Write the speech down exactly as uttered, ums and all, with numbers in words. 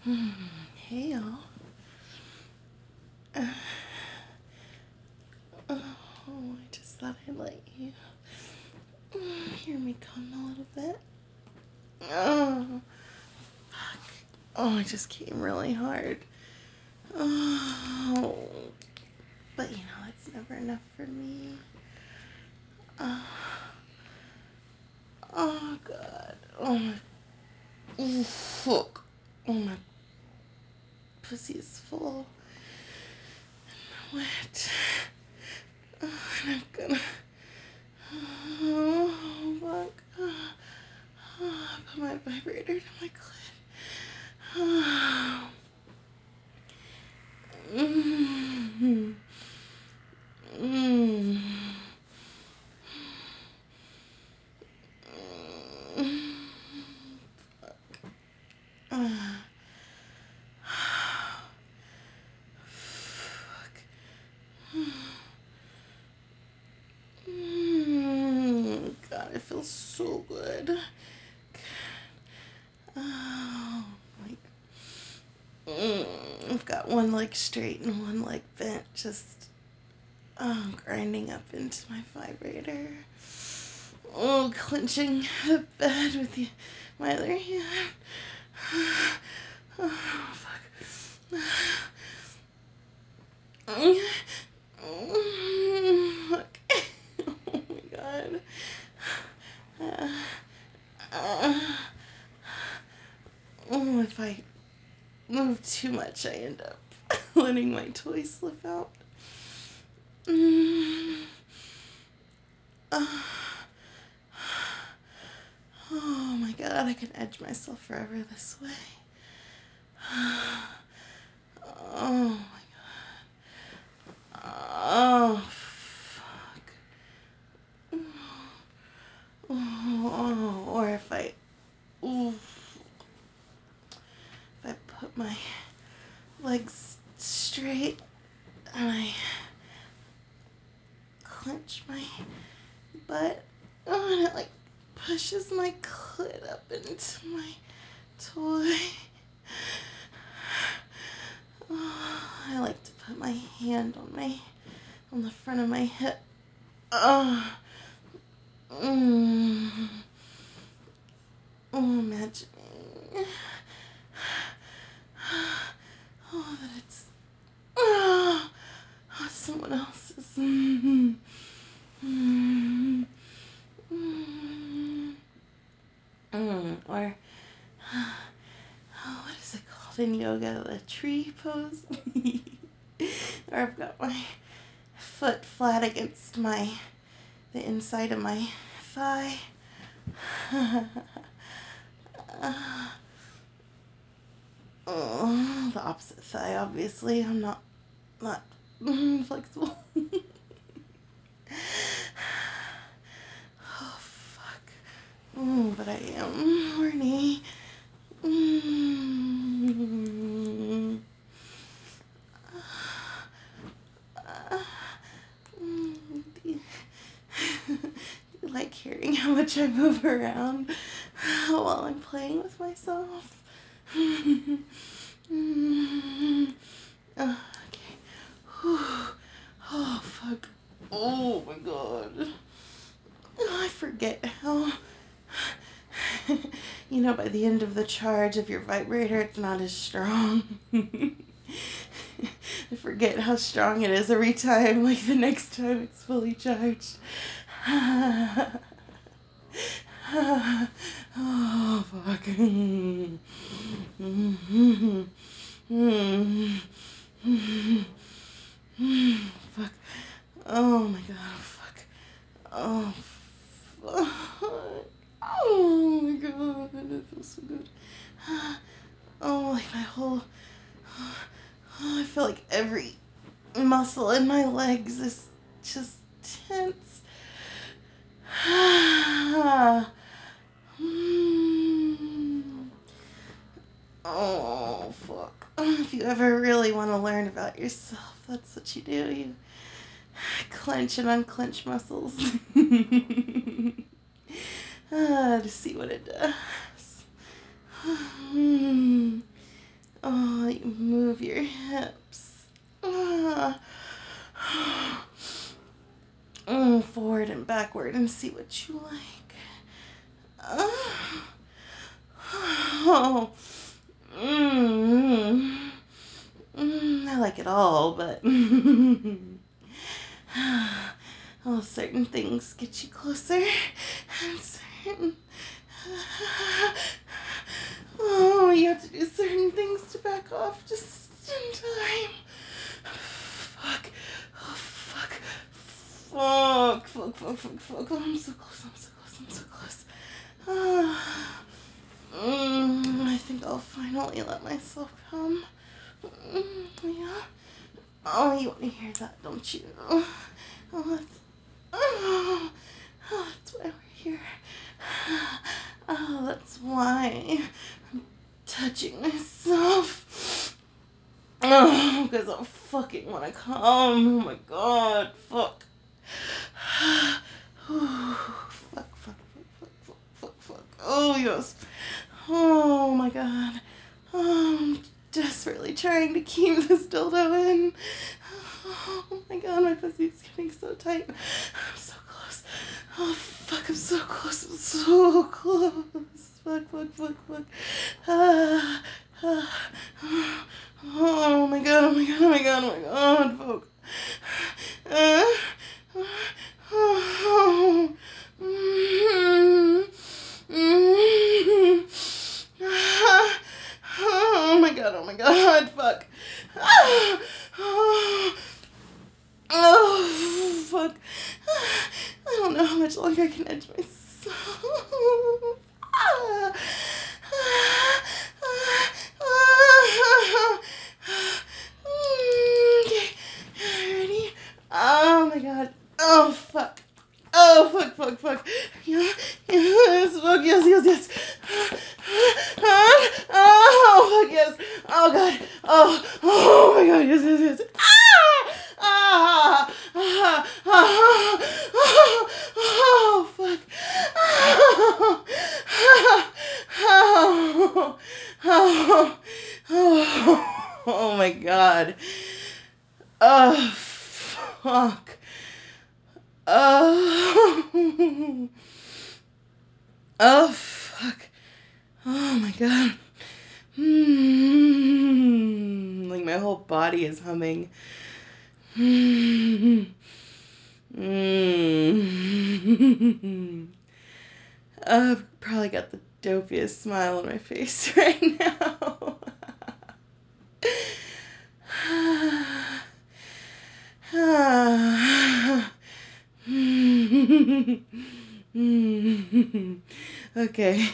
Hey y'all. Uh, oh, I just thought I'd let you uh, hear me come a little bit. Oh, fuck. Oh, it just came really hard. Oh, but you know, it's never enough for me. Oh, oh God. Oh my. Oh, fuck. Oh, my pussy is full and wet. Oh, and I'm gonna. Oh, fuck. Oh, I put my vibrator to my clit. Oh. Mm. Mm. Uh. Fuck. Mm. God, it feels so good. Oh, like, mm. I've got one leg straight and one leg bent, just oh, grinding up into my vibrator. Oh, clenching the bed with the, my other hand. Oh, fuck. Oh, fuck. Oh, my God. Uh, uh, oh, if I move too much, I end up letting my toy slip out. Mm. Uh, oh, my God. I can edge myself forever this way. Oh, my God. Oh, fuck. Oh, or if I, ooh, if I put my legs straight and I clench my butt, oh, and it like pushes my clit up into my toy. Oh, I like to put my hand on my, on the front of my hip. Oh, mm, oh, imagining, oh, that it's, oh, someone else's. Mm, mm, mm, mm, or, oh, what is it called in yoga? The tree pose? Or I've got my foot flat against my, the inside of my thigh. Oh, the opposite thigh, obviously. I'm not, not flexible. Oh, fuck. Oh, but I am horny. Mm. Uh, mm, do you, do you like hearing how much I move around while I'm playing with myself? Mm. Oh, okay. Whew. Oh, fuck. Oh, my God. Oh, I forget how. You know, by the end of the charge of your vibrator, it's not as strong. I forget how strong it is every time, like the next time it's fully charged. Oh, fuck. Fuck. Oh my God. Oh, fuck. Oh, fuck. Oh my God. It feels so good. Oh, like my whole. Oh, I feel like every muscle in my legs is just tense. Oh, fuck. If you ever really want to learn about yourself, that's what you do. You clench and unclench muscles uh, to see what it does. move your hips. Ah. Mm, forward and backward and see what you like. Ah. Oh. Mm. Mm, I like it all, but oh, certain things get you closer, and certain oh, you have to do certain things to back off just in time. Fuck. Oh, fuck. Fuck. Fuck, fuck, fuck, fuck. Oh, I'm so close, I'm so close, I'm so close. Ah. Mm, I think I'll finally let myself come. Mm, yeah. Oh, you want to hear that, don't you? Oh, that's, oh, oh, that's why we're here. Oh, that's why I'm touching myself. Oh, because I fucking want to come. Oh my god, fuck. Fuck, fuck, fuck, fuck, fuck, fuck, fuck. Oh, yes. Oh my god. Oh, I'm desperately trying to keep this dildo in. Oh my god, my pussy's getting so tight. I'm so close. Oh fuck, I'm so close. I'm so close. Fuck, fuck, fuck, fuck. Ah, ah, ah. Oh my god, oh my god, oh my god, oh my god, fuck. Uh, oh, mm, mm, ah, oh my god, oh my god, fuck. Ah, oh, oh, fuck. I don't know how much longer I can edge myself. Ah, ah, ah, ah, okay, ready? Oh my god. Oh fuck. Oh fuck, fuck, fuck. Yeah, yes, fuck, yes, yes, yes. Oh fuck, yes. Oh god. Oh, oh my god, yes, yes, yes. Ah! Ah! Ah! Ah! Oh, oh fuck. Oh, oh, oh, oh, oh my god. Oh fuck. Oh. Oh, fuck. Oh, my God. Mm, like, my whole body is humming. Mm. Mm. I've probably got the dopiest smile on my face right now. Okay.